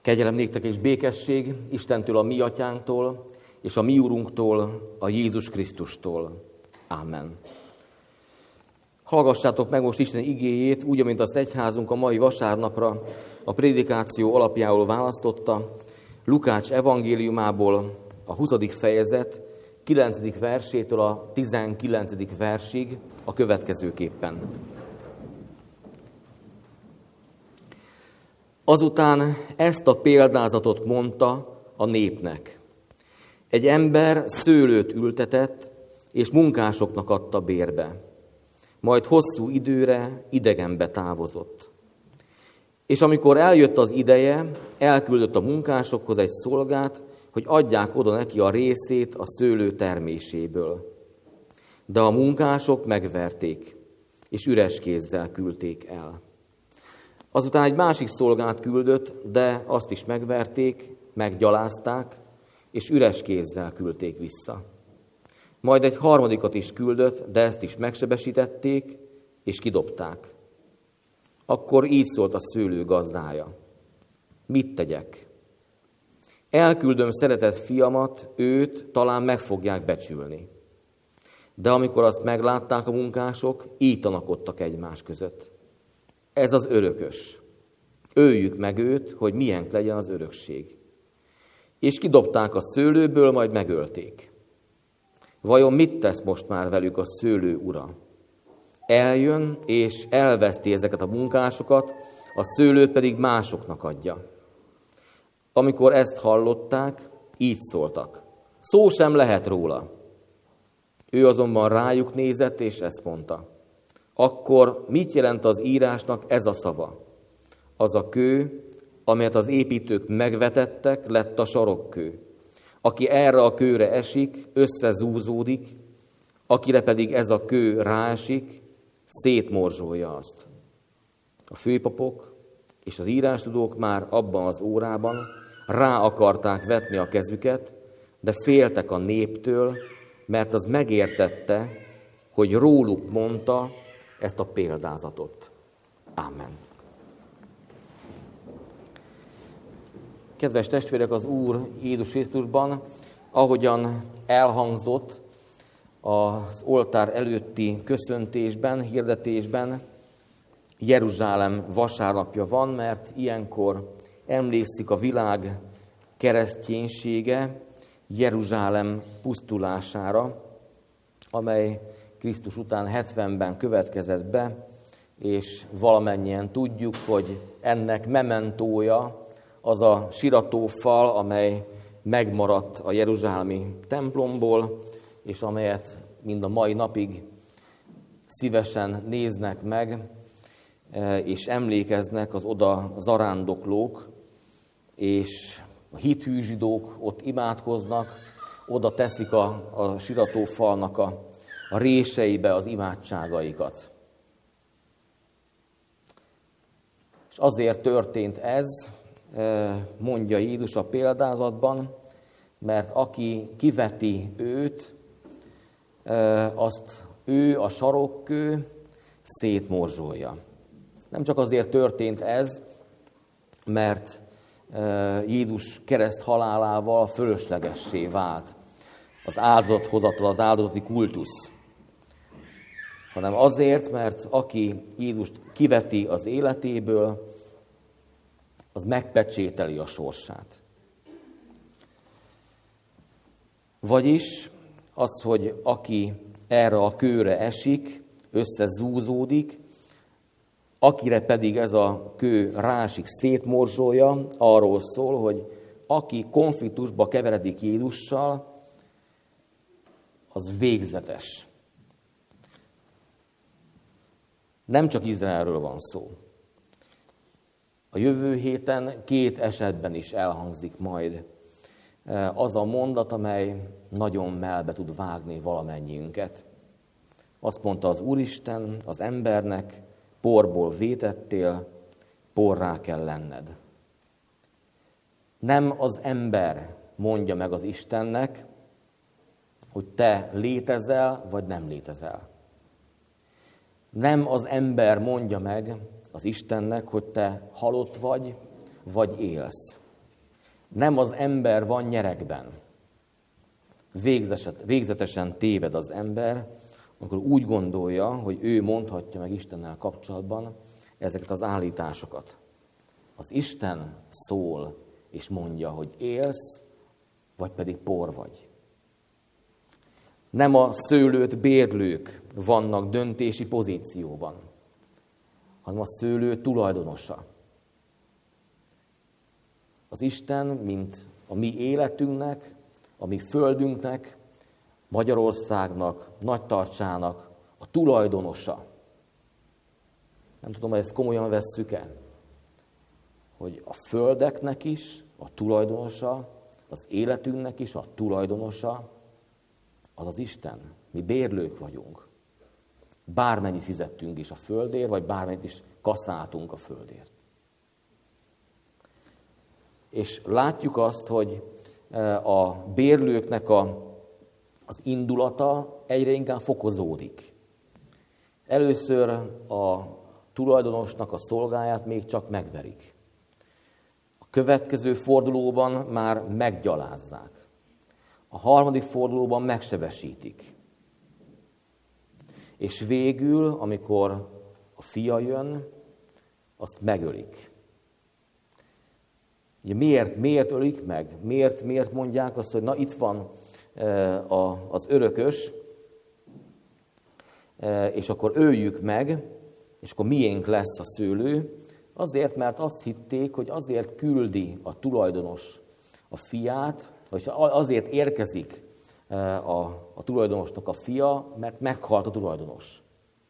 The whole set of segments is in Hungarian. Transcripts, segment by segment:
Kegyelem néktek és békesség Istentől, a mi atyánktól, és a mi úrunktól, a Jézus Krisztustól. Ámen. Hallgassátok meg most Isten igéjét, úgy, amint azt egyházunk a mai vasárnapra a prédikáció alapjául választotta, Lukács evangéliumából a 20. fejezet 9. versétől a 19. versig a következőképpen. Azután ezt a példázatot mondta a népnek. Egy ember szőlőt ültetett, és munkásoknak adta bérbe. Majd hosszú időre idegenbe távozott. És amikor eljött az ideje, elküldött a munkásokhoz egy szolgát, hogy adják oda neki a részét a szőlő terméséből. De a munkások megverték, és üres kézzel küldték el. Azután egy másik szolgát küldött, de azt is megverték, meggyalázták, és üres kézzel küldték vissza. Majd egy harmadikat is küldött, de ezt is megsebesítették, és kidobták. Akkor így szólt a szőlő gazdája. Mit tegyek? Elküldöm szeretett fiamat, őt talán meg fogják becsülni. De amikor azt meglátták a munkások, így tanakodtak egymás között. Ez az örökös. Öljük meg őt, hogy milyen legyen az örökség. És kidobták a szőlőből, majd megölték. Vajon mit tesz most már velük a szőlő ura? Eljön, és elveszti ezeket a munkásokat, a szőlőt pedig másoknak adja. Amikor ezt hallották, így szóltak. Szó sem lehet róla. Ő azonban rájuk nézett, és ezt mondta. Akkor mit jelent az írásnak ez a szava? Az a kő, amelyet az építők megvetettek, lett a sarokkő. Aki erre a kőre esik, összezúzódik, akire pedig ez a kő ráesik, szétmorzsolja azt. A főpapok és az írástudók már abban az órában rá akarták vetni a kezüket, de féltek a néptől, mert az megértette, hogy róluk mondta ezt a példázatot. Ámen. Kedves testvérek, az Úr Jézus Krisztusban, ahogyan elhangzott az oltár előtti köszöntésben, hirdetésben, Jeruzsálem vasárnapja van, mert ilyenkor emlékszik a világ kereszténysége Jeruzsálem pusztulására, amely Krisztus után 70-ben következett be, és valamennyien tudjuk, hogy ennek mementója az a siratófal, amely megmaradt a jeruzsálemi templomból, és amelyet mind a mai napig szívesen néznek meg, és emlékeznek az oda zarándoklók, és a hithű zsidók ott imádkoznak, oda teszik a siratófalnak a réseibe az imádságaikat. És azért történt ez, mondja Jézus a példázatban, mert aki kiveti őt, azt ő, a sarokkő, szétmorzsolja. Nem csak azért történt ez, mert Jézus kereszt halálával fölöslegessé vált az áldozathozatal, az áldozati kultusz, hanem azért, mert aki Jézust kiveti az életéből, az megpecsételi a sorsát. Vagyis az, hogy aki erre a kőre esik, összezúzódik, akire pedig ez a kő rásik, szétmorzsolja, arról szól, hogy aki konfliktusba keveredik Jézussal, az végzetes. Nem csak Izraelről van szó. A jövő héten 2 esetben is elhangzik majd az a mondat, amely nagyon melbe tud vágni valamennyiünket. Azt mondta az Úristen az embernek, porból vétettél, porrá kell lenned. Nem az ember mondja meg az Istennek, hogy te létezel, vagy nem létezel. Nem az ember mondja meg az Istennek, hogy te halott vagy élsz. Nem az ember van nyeregben. Végzetesen téved az ember, amikor úgy gondolja, hogy ő mondhatja meg Istennel kapcsolatban ezeket az állításokat. Az Isten szól és mondja, hogy élsz, vagy pedig por vagy. Nem a szőlőt bérlők vannak döntési pozícióban, hanem a szőlő tulajdonosa. Az Isten, mint a mi életünknek, a mi földünknek, Magyarországnak, Nagytarcsának a tulajdonosa. Nem tudom, hogy ezt komolyan vesszük-e, hogy a földeknek is a tulajdonosa, az életünknek is a tulajdonosa, az az Isten. Mi bérlők vagyunk. Bármennyit fizettünk is a földért, vagy bármennyit is kaszáltunk a földért. És látjuk azt, hogy a bérlőknek az indulata egyre inkább fokozódik. Először a tulajdonosnak a szolgáját még csak megverik. A következő fordulóban már meggyalázzák. A harmadik fordulóban megsebesítik. És végül, amikor a fia jön, azt megölik. Ugye miért ölik meg? Miért mondják azt, hogy na itt van az örökös, és akkor öljük meg, és akkor miénk lesz a szőlő? Azért, mert azt hitték, hogy azért küldi a tulajdonos a fiát, vagy azért érkezik a tulajdonosnak a fia, mert meghalt a tulajdonos.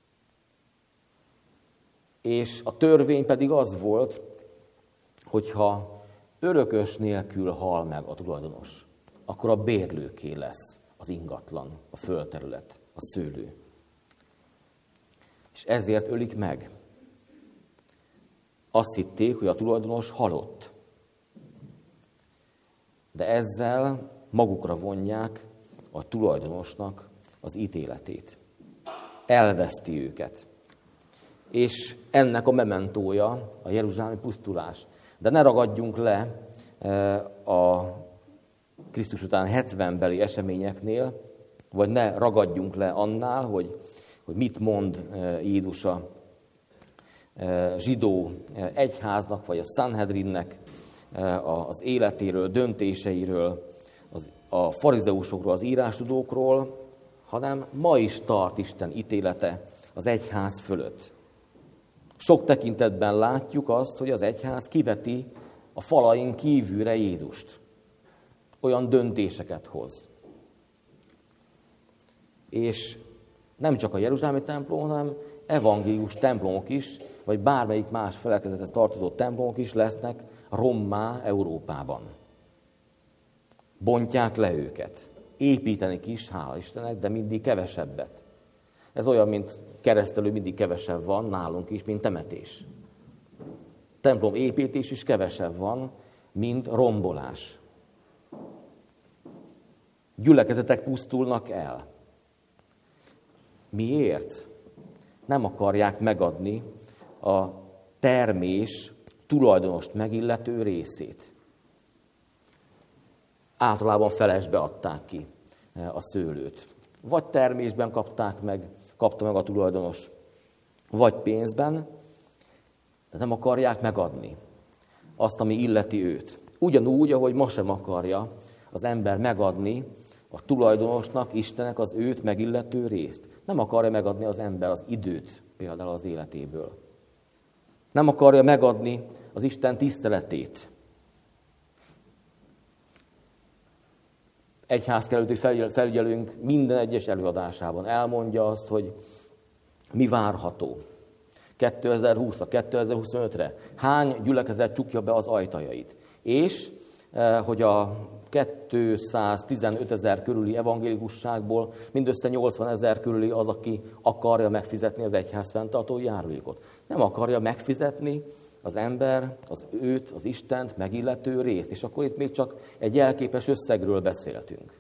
És a törvény pedig az volt, hogyha örökös nélkül hal meg a tulajdonos, akkor a bérlőké lesz az ingatlan, a földterület, a szőlő. És ezért ölik meg. Azt hitték, hogy a tulajdonos halott. De ezzel magukra vonják a tulajdonosnak az ítéletét. Elveszti őket. És ennek a mementója a jeruzsálemi pusztulás. De ne ragadjunk le a Krisztus után 70-beli eseményeknél, vagy ne ragadjunk le annál, hogy mit mond Jézus a zsidó egyháznak, vagy a Sanhedrinnek az életéről, döntéseiről, a farizeusokról, az írástudókról, hanem ma is tart Isten ítélete az egyház fölött. Sok tekintetben látjuk azt, hogy az egyház kiveti a falain kívülre Jézust. Olyan döntéseket hoz. És nem csak a jeruzsálemi templom, hanem evangélikus templomok is, vagy bármelyik más felekezetet tartozó templomok is lesznek rommá Európában. Bontják le őket. Építenek is, hála Istennek, de mindig kevesebbet. Ez olyan, mint keresztelő, mindig kevesebb van nálunk is, mint temetés. Templom építés is kevesebb van, mint rombolás. Gyülekezetek pusztulnak el. Miért? Nem akarják megadni a termés tulajdonost megillető részét. Általában felesbe adták ki a szőlőt. Vagy termésben kapta meg a tulajdonos, vagy pénzben, de nem akarják megadni azt, ami illeti őt. Ugyanúgy, ahogy ma sem akarja az ember megadni a tulajdonosnak, Istennek az őt megillető részt. Nem akarja megadni az ember az időt például az életéből. Nem akarja megadni az Isten tiszteletét. Egyházkerületi felügyelőnk minden egyes előadásában elmondja azt, hogy mi várható 2020-ra, 2025-re, hány gyülekezet csukja be az ajtajait, és hogy a 215 000 körüli evangélikusságból mindössze 80 000 körüli az, aki akarja megfizetni az egyház fenntartó járulékot. Nem akarja megfizetni az ember, az Istent megillető részt, és akkor itt még csak egy jelképes összegről beszéltünk.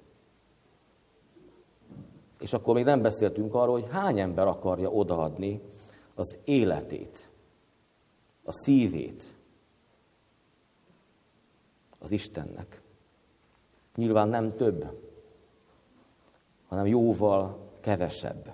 És akkor még nem beszéltünk arról, hogy hány ember akarja odaadni az életét, a szívét, az Istennek. Nyilván nem több, hanem jóval kevesebb.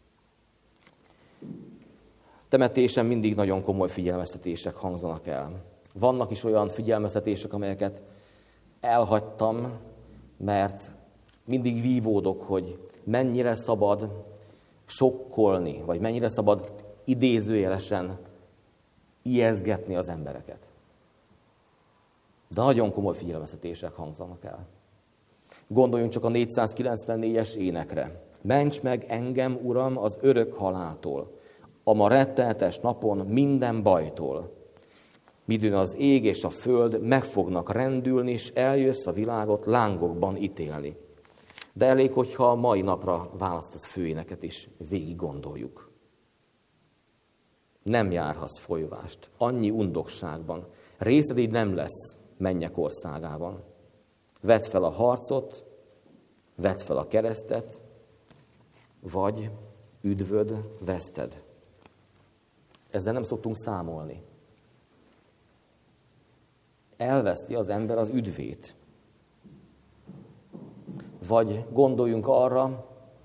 Temetésen mindig nagyon komoly figyelmeztetések hangzanak el. Vannak is olyan figyelmeztetések, amelyeket elhagytam, mert mindig vívódok, hogy mennyire szabad sokkolni, vagy mennyire szabad idézőjelesen ijesztgetni az embereket. De nagyon komoly figyelmeztetések hangzanak el. Gondoljunk csak a 494-es énekre. Ments meg engem, Uram, az örök haláltól, a ma rettenetes napon minden bajtól. Midőn az ég és a föld meg fognak rendülni, és eljössz a világot lángokban ítélni. De elég, hogyha a mai napra választott főéneket is végig gondoljuk. Nem járhatsz folyvást, annyi undokságban. Részed így nem lesz mennyek országában. Vedd fel a harcot, vedd fel a keresztet, vagy üdvöd veszted. Ezzel nem szoktunk számolni. Elveszti az ember az üdvét. Vagy gondoljunk arra,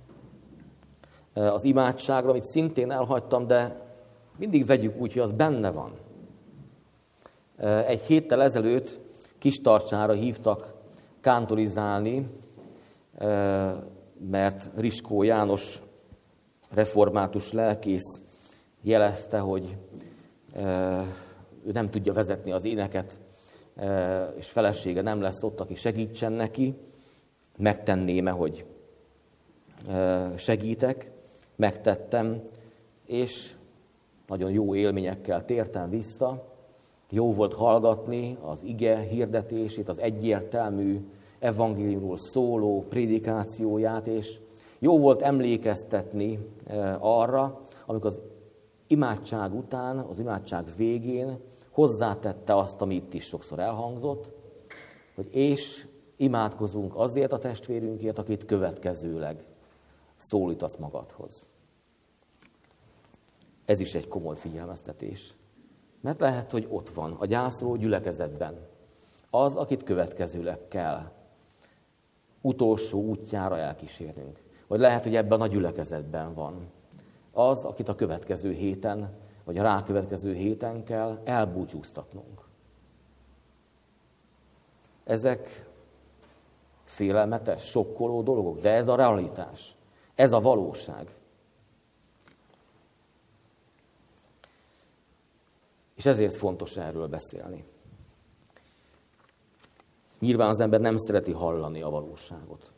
az imádságra, amit szintén elhagytam, de mindig vegyük úgy, hogy az benne van. Egy héttel ezelőtt Kistarcsára hívtak kántorizálni, mert Riskó János református lelkész jelezte, hogy ő nem tudja vezetni az éneket, és felesége nem lesz ott, aki segítsen neki. Megtenném-e, hogy segítek, megtettem, és nagyon jó élményekkel tértem vissza. Jó volt hallgatni az ige hirdetését, az egyértelmű evangéliumról szóló prédikációját, és jó volt emlékeztetni arra, amikor az imádság után, az imádság végén hozzátette azt, ami itt is sokszor elhangzott, hogy és imádkozunk azért a testvérünkért, akit következőleg szólítasz magadhoz. Ez is egy komoly figyelmeztetés. Mert lehet, hogy ott van a gyászoló gyülekezetben az, akit következőleg kell utolsó útjára elkísérnünk. Vagy lehet, hogy ebben a gyülekezetben van az, akit a következő héten, vagy a rákövetkező héten kell elbúcsúztatnunk. Ezek félelmetes, sokkoló dolgok, de ez a realitás, ez a valóság. És ezért fontos erről beszélni. Nyilván az ember nem szereti hallani a valóságot.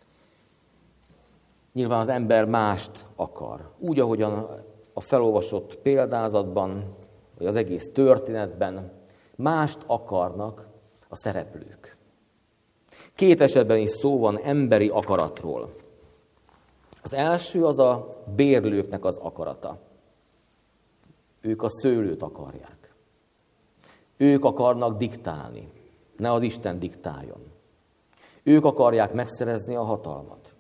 Nyilván az ember mást akar. Úgy, ahogyan a felolvasott példázatban, vagy az egész történetben mást akarnak a szereplők. Két esetben is szó van emberi akaratról. Az első az a bérlőknek az akarata. Ők a szőlőt akarják. Ők akarnak diktálni, ne az Isten diktáljon. Ők akarják megszerezni a hatalmat.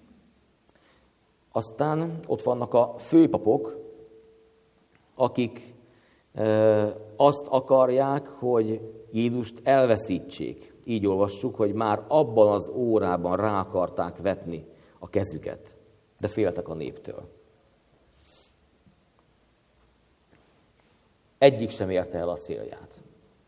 Aztán ott vannak a főpapok, akik azt akarják, hogy Jézust elveszítsék. Így olvassuk, hogy már abban az órában rá akarták vetni a kezüket, de féltek a néptől. Egyik sem érte el a célját.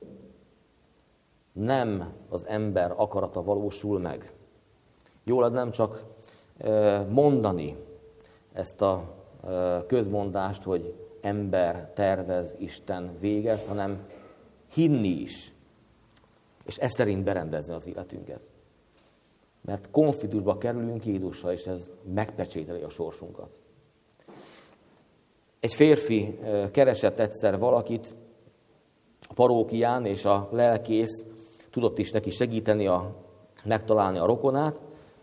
Nem az ember akarata valósul meg. Jól lenne nem csak mondani ezt a közmondást, hogy ember tervez, Isten végez, hanem hinni is, és ez szerint berendezni az életünket. Mert konfliktusba kerülünk Jézussal, és ez megpecsételi a sorsunkat. Egy férfi keresett egyszer valakit a parókián, és a lelkész tudott is neki segíteni megtalálni a rokonát,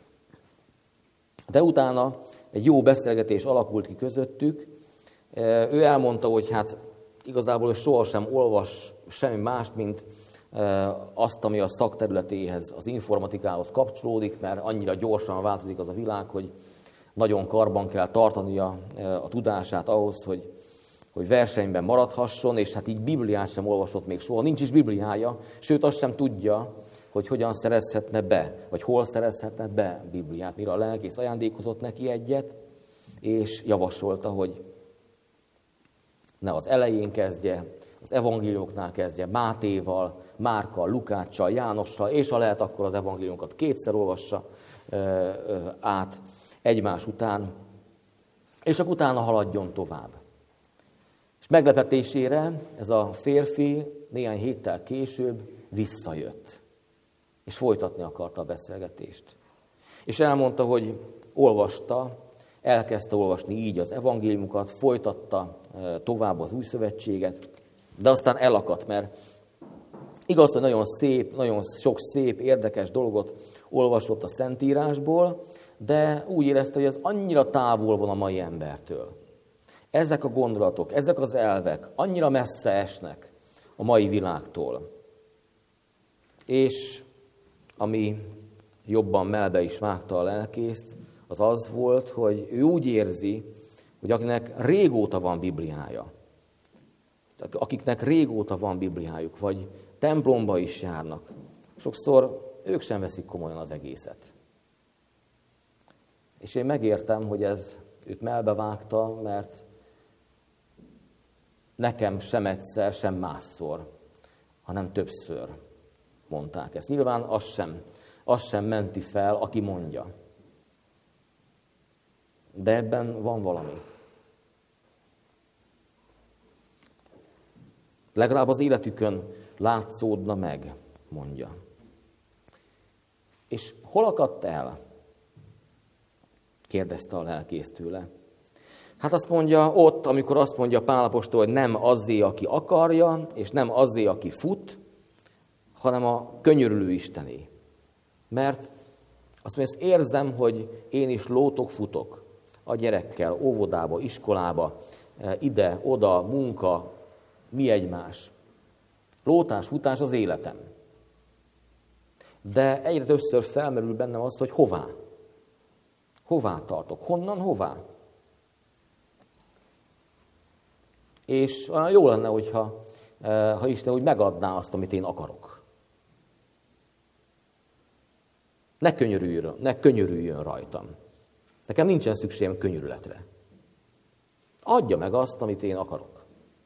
de utána egy jó beszélgetés alakult ki közöttük. Ő elmondta, hogy hát igazából ő sohasem olvas semmi mást, mint azt, ami a szakterületéhez, az informatikához kapcsolódik, mert annyira gyorsan változik az a világ, hogy nagyon karban kell tartania a tudását ahhoz, hogy versenyben maradhasson, és hát így Bibliát sem olvasott még soha. Nincs is Bibliája, sőt azt sem tudja, hogy hogyan szerezhetne be, vagy hol szerezhetne be Bibliát, mire a lelkész ajándékozott neki egyet, és javasolta, hogy ne az elején kezdje, az evangéliumoknál kezdje, Mátéval, Márkkal, Lukáccsal, Jánossal, és ha lehet, akkor az evangéliumokat kétszer olvassa át egymás után, és akkor utána haladjon tovább. És meglepetésére ez a férfi néhány héttel később visszajött, és folytatni akarta a beszélgetést. És elmondta, hogy elkezdte olvasni így az evangéliumokat, folytatta tovább az új szövetséget, de aztán elakadt, mert igaz, hogy nagyon sok szép, érdekes dolgot olvasott a Szentírásból, de úgy érezte, hogy ez annyira távol van a mai embertől. Ezek a gondolatok, ezek az elvek annyira messze esnek a mai világtól. És ami jobban melbe is vágta a lelkészt, az az volt, hogy ő úgy érzi, hogy akinek régóta van Bibliája, akiknek régóta van Bibliájuk, vagy templomba is járnak, sokszor ők sem veszik komolyan az egészet. És én megértem, hogy ez őt melbevágta, mert nekem sem egyszer, sem másszor, hanem többször mondták ezt. Nyilván az sem menti fel, aki mondja. De ebben van valami. Legalább az életükön látszódna meg, mondja. És hol akadt el? Kérdezte a lelkész tőle. Hát azt mondja ott, amikor azt mondja Pál apostol, hogy nem azzé, aki akarja, és nem azzé, aki fut, hanem a könyörülő Istené. Mert azt mondja, ezt érzem, hogy én is lótok-futok a gyerekkel, óvodába, iskolába, ide, oda, munka, mi egymás. Lótás, futás az életem. De egyre többször felmerül bennem az, hogy hová? Hová tartok? Honnan, hová? És jó lenne, hogyha Isten úgy megadná azt, amit én akarok. Ne könyörüljön rajtam. Nekem nincsen szükségem könyörületre. Adja meg azt, amit én akarok.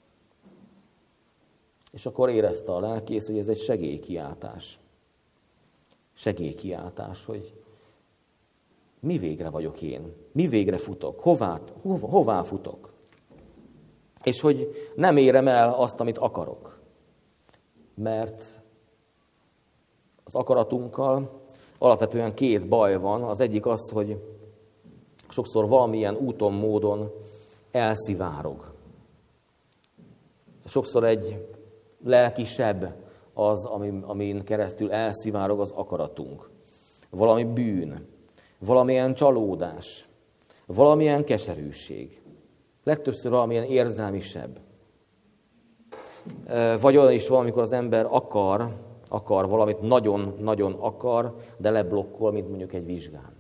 És akkor érezte a lelkész, hogy ez egy segélykiáltás. Segélykiáltás, hogy mi végre vagyok én? Mi végre futok? Hová futok? És hogy nem érem el azt, amit akarok. Mert az akaratunkkal alapvetően két baj van. Az egyik az, hogy sokszor valamilyen úton, módon elszivárog. Sokszor egy lelki seb az, amin keresztül elszivárog az akaratunk. Valami bűn, valamilyen csalódás, valamilyen keserűség. Legtöbbször valamilyen érzelmi seb. Vagy olyan is van, amikor az ember akar valamit, nagyon-nagyon akar, de leblokkol, mint mondjuk egy vizsgán.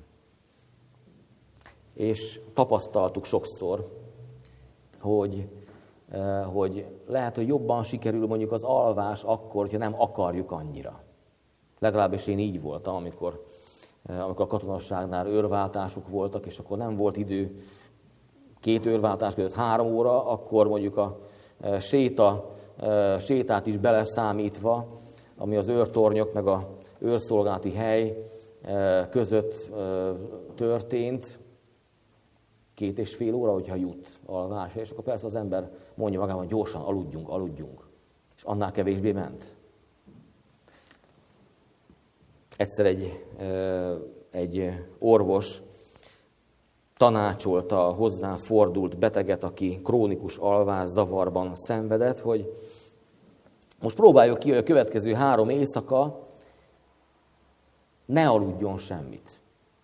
És tapasztaltuk sokszor, hogy lehet, hogy jobban sikerül mondjuk az alvás akkor, hogyha nem akarjuk annyira. Legalábbis én így voltam, amikor a katonasságnál őrváltásuk voltak, és akkor nem volt idő 2 őrváltás között 3 óra, akkor mondjuk a sétát is beleszámítva, ami az őrtornyok meg a őrszolgálati hely között történt, 2,5 óra, hogyha jut alvásra, és akkor persze az ember mondja magában, hogy gyorsan aludjunk. És annál kevésbé ment. Egyszer egy orvos tanácsolta a hozzá fordult beteget, aki krónikus alvászavarban szenvedett, hogy most próbáljuk ki, hogy a következő 3 éjszaka ne aludjon semmit.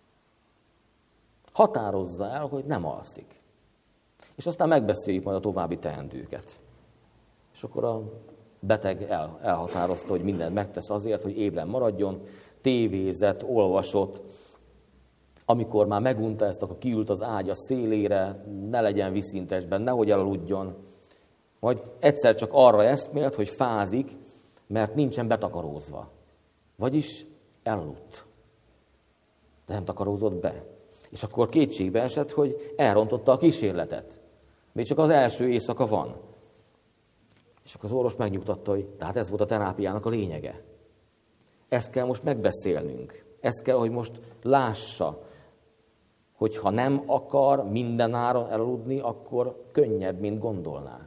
Határozza el, hogy nem alszik. És aztán megbeszéljük majd a további teendőket. És akkor a beteg elhatározta, hogy mindent megtesz azért, hogy ébren maradjon, tévézett, olvasott. Amikor már megunta ezt, akkor kiült az ágya szélére, ne legyen viszintesben, nehogy elaludjon. Majd egyszer csak arra eszmélt, hogy fázik, mert nincsen betakarózva. Vagyis elaludt. De nem takarózott be. És akkor kétségbe esett, hogy elrontotta a kísérletet. Még csak az első éjszaka van. És akkor az orvos megnyugtatta, hogy tehát ez volt a terápiának a lényege. Ezt kell most megbeszélnünk. Ezt kell, hogy most lássa, hogy ha nem akar mindenáron elaludni, akkor könnyebb, mint gondolná.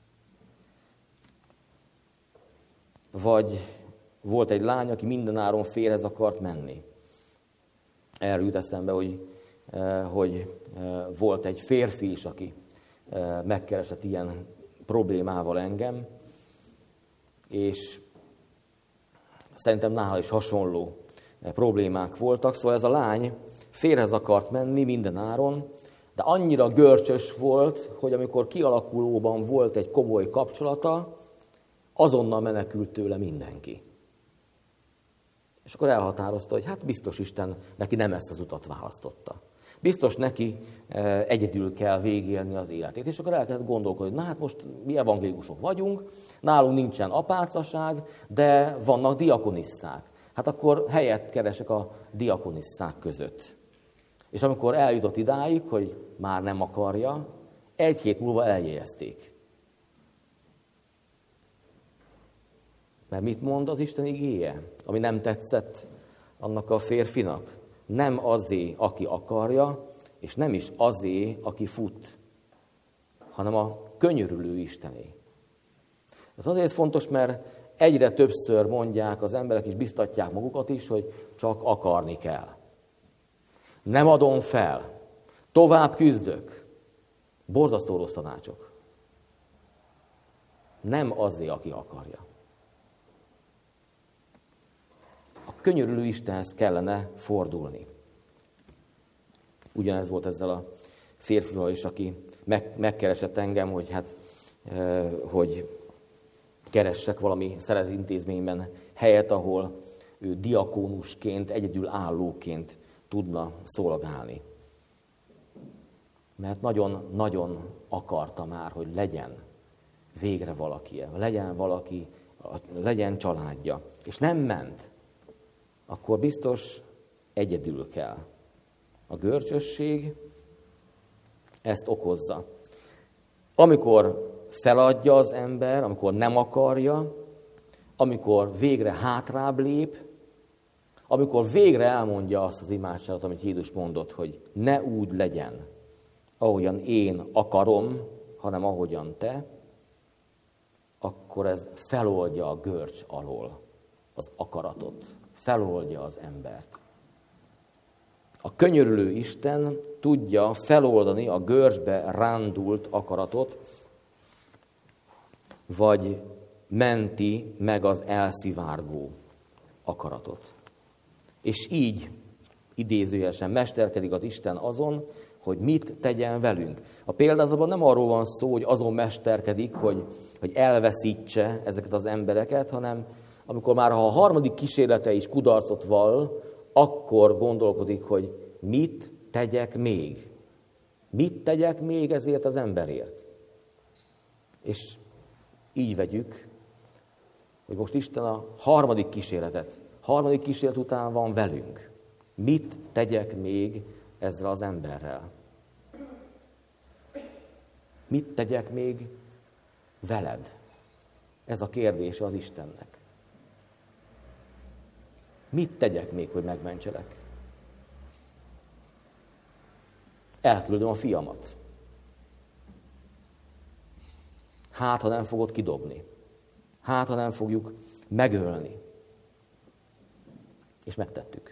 Vagy volt egy lány, aki mindenáron férhez akart menni. Erről jut eszembe, hogy volt egy férfi is, aki megkeresett ilyen problémával engem, és szerintem nála is hasonló problémák voltak. Szóval ez a lány férhez akart menni mindenáron, de annyira görcsös volt, hogy amikor kialakulóban volt egy komoly kapcsolata, azonnal menekült tőle mindenki. És akkor elhatározta, hogy hát biztos Isten neki nem ezt az utat választotta. Biztos neki egyedül kell végélni az életét. És akkor elkezdett gondolkodni, na hát most mi evangélikusok vagyunk, nálunk nincsen apácaság, de vannak diakonisszák. Hát akkor helyet keresek a diakonisszák között. És amikor eljutott idáig, hogy már nem akarja, egy hét múlva eljegyezték. Mert mit mond az Isten igéje, ami nem tetszett annak a férfinak? Nem azé, aki akarja, és nem is azé, aki fut, hanem a könyörülő Istené. Ez azért fontos, mert egyre többször mondják az emberek, és biztatják magukat is, hogy csak akarni kell. Nem adom fel, tovább küzdök. Borzasztó rossz tanácsok. Nem azé, aki akarja. A könyörülő Istenhez kellene fordulni. Ugyanez volt ezzel a férfival is, aki megkeresett engem, hogy keressek valami szeretetintézményben helyet, ahol ő diakónusként, egyedül állóként tudna szolgálni. Mert nagyon-nagyon akarta már, hogy legyen végre valaki, legyen családja. És nem ment. Akkor biztos egyedül kell. A görcsösség ezt okozza. Amikor feladja az ember, amikor nem akarja, amikor végre hátrább lép, amikor végre elmondja azt az imádságot, amit Jézus mondott, hogy ne úgy legyen, ahogyan én akarom, hanem ahogyan te, akkor ez feloldja a görcs alól az akaratot, feloldja az embert. A könyörülő Isten tudja feloldani a görcsbe rándult akaratot, vagy menti meg az elszivárgó akaratot. És így idézőjelesen mesterkedik az Isten azon, hogy mit tegyen velünk. A példázatban nem arról van szó, hogy azon mesterkedik, hogy elveszítse ezeket az embereket, hanem amikor már ha a harmadik kísérlete is kudarcot vall, akkor gondolkodik, hogy mit tegyek még? Mit tegyek még ezért az emberért? És így vegyük, hogy most Isten a harmadik kísérlet után van velünk. Mit tegyek még ezzel az emberrel? Mit tegyek még veled? Ez a kérdése az Istennek. Mit tegyek még, hogy megmentselek? Elküldöm a fiamat. Hát, ha nem fogod kidobni. Hát, ha nem fogjuk megölni. És megtettük.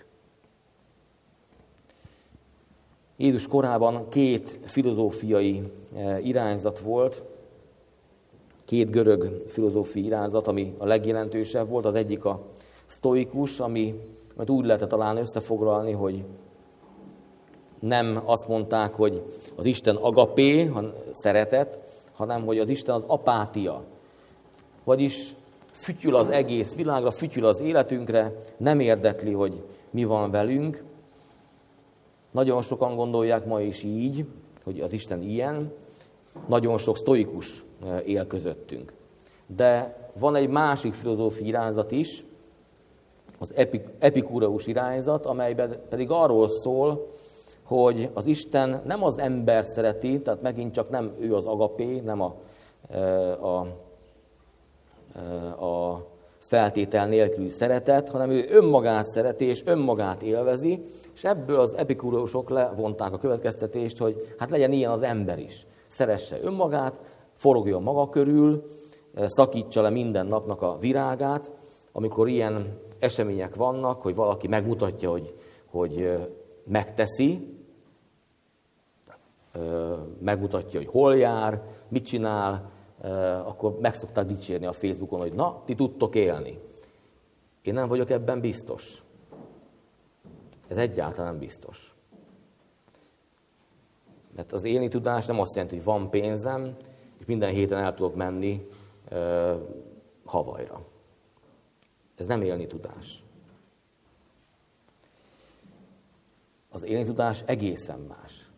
Jézus korában 2 filozófiai irányzat volt, 2 görög filozófiai irányzat, ami a legjelentősebb volt. Az egyik a sztoikus, amit úgy lehetett talán összefoglalni, hogy nem azt mondták, hogy az Isten agapé, szeretet, hanem hogy az Isten az apátia. Vagyis fütyül az egész világra, fütyül az életünkre, nem érdekli, hogy mi van velünk. Nagyon sokan gondolják ma is így, hogy az Isten ilyen, nagyon sok sztoikus él közöttünk. De van egy másik filozófiai irányzat is, az epikúreus irányzat, amelyben pedig arról szól, hogy az Isten nem az embert szereti, tehát megint csak nem ő az agapé, nem a feltétel nélküli szeretet, hanem ő önmagát szereti és önmagát élvezi, és ebből az epikúreusok levonták a következtetést, hogy hát legyen ilyen az ember is. Szeresse önmagát, forogjon maga körül, szakítsa le minden napnak a virágát, amikor ilyen események vannak, hogy valaki megmutatja, hogy megteszi, megmutatja, hogy hol jár, mit csinál, akkor meg szokták dicsérni a Facebookon, hogy na, ti tudtok élni. Én nem vagyok ebben biztos. Ez egyáltalán nem biztos. Mert az élni tudás nem azt jelenti, hogy van pénzem, és minden héten el tudok menni Havajra. Ez nem élni tudás. Az élni tudás egészen más.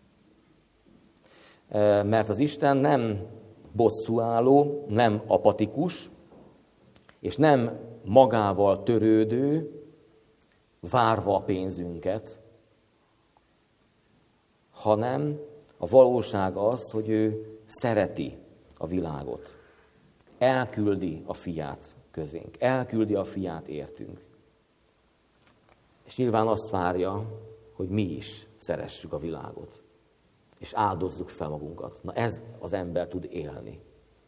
Mert az Isten nem bosszúálló, nem apatikus, és nem magával törődő, várva a pénzünket, hanem a valóság az, hogy ő szereti a világot. Elküldi a fiát közénk, elküldi a fiát értünk. És nyilván azt várja, hogy mi is szeressük a világot, és áldozzuk fel magunkat. Na ez az ember tud élni.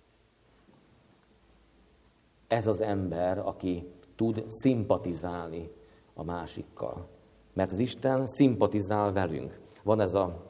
Ez az ember, aki tud szimpatizálni a másikkal. Mert az Isten szimpatizál velünk. Van ez a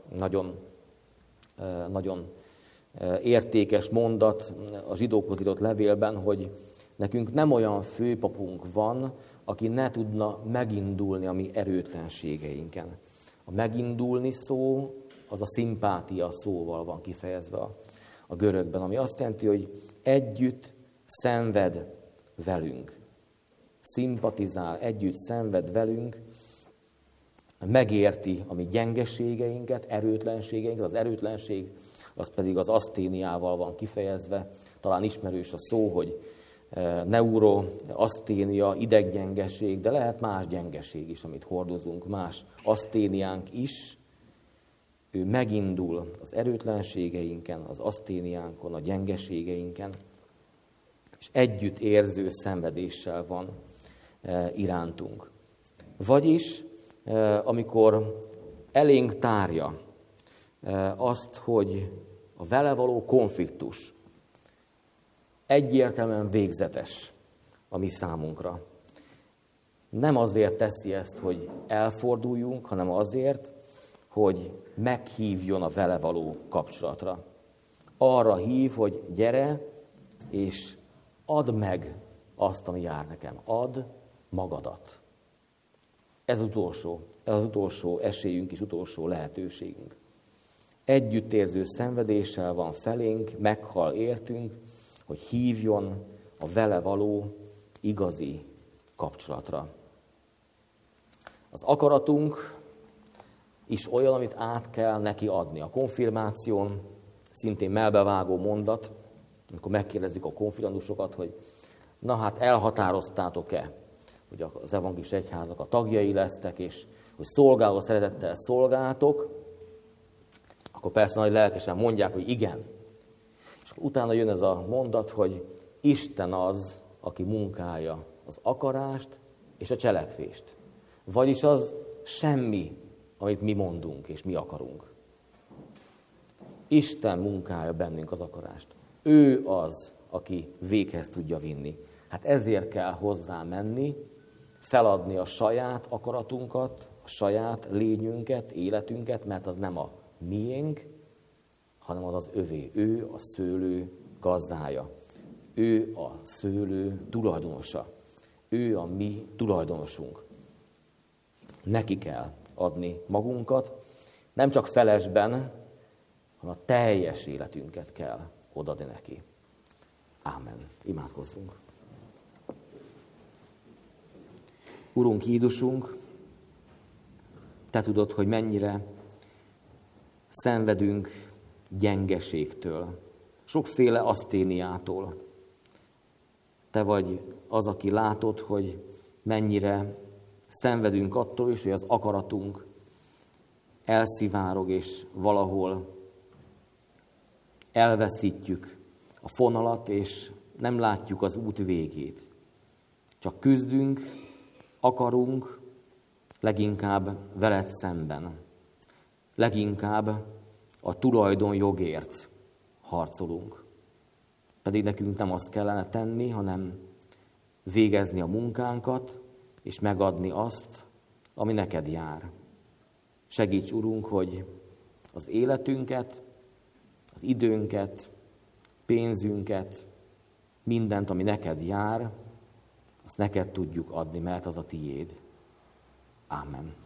nagyon értékes mondat a zsidókhoz írott levélben, hogy nekünk nem olyan főpapunk van, aki ne tudna megindulni a mi erőtlenségeinken. A megindulni szó, az a szimpátia szóval van kifejezve a görögben, ami azt jelenti, hogy együtt szenved velünk. Szimpatizál, együtt szenved velünk, megérti a mi gyengeségeinket, erőtlenségeinket. Az erőtlenség az pedig az aszténiával van kifejezve. Talán ismerős a szó, hogy neuroaszténia, ideggyengeség, de lehet más gyengeség is, amit hordozunk, más aszténiánk is. Ő megindul az erőtlenségeinken, az aszténiánkon, a gyengeségeinken, és együtt érző szenvedéssel van irántunk. Vagyis, amikor elénk tárja azt, hogy a vele való konfliktus egyértelműen végzetes a mi számunkra. Nem azért teszi ezt, hogy elforduljunk, hanem azért, hogy meghívjon a vele való kapcsolatra. Arra hív, hogy gyere, és add meg azt, ami jár nekem. Add magadat. Ez az utolsó esélyünk és utolsó lehetőségünk. Együttérző szenvedéssel van felénk, meghal értünk, hogy hívjon a vele való igazi kapcsolatra. Az akaratunk is olyan, amit át kell neki adni. A konfirmáción szintén melbevágó mondat, amikor megkérdezzük a konfirmandusokat, hogy na hát elhatároztátok-e, hogy az evangélikus egyházak a tagjai lesztek, és hogy szolgáló szeretettel szolgáltok, akkor persze nagy lelkesen mondják, hogy igen. És utána jön ez a mondat, hogy Isten az, aki munkálja az akarást és a cselekvést. Vagyis az semmi, amit mi mondunk és mi akarunk. Isten munkálja bennünk az akarást. Ő az, aki véghez tudja vinni. Hát ezért kell hozzá menni, feladni a saját akaratunkat, a saját lényünket, életünket, mert az nem a miénk, hanem az az övé. Ő a szőlő gazdája. Ő a szőlő tulajdonosa. Ő a mi tulajdonosunk. Neki kell adni magunkat, nem csak felesben, hanem a teljes életünket kell odaadni neki. Ámen. Imádkozzunk. Urunk, Jézusunk, Te tudod, hogy mennyire szenvedünk gyengeségtől, sokféle aszténiától. Te vagy az, aki látod, hogy mennyire szenvedünk attól is, hogy az akaratunk elszivárog, és valahol elveszítjük a fonalat, és nem látjuk az út végét. Csak küzdünk, akarunk, leginkább veled szemben. Leginkább a tulajdonjogért harcolunk. Pedig nekünk nem azt kellene tenni, hanem végezni a munkánkat, és megadni azt, ami neked jár. Segíts, Urunk, hogy az életünket, az időnket, pénzünket, mindent, ami neked jár, azt neked tudjuk adni, mert az a tiéd. Ámen.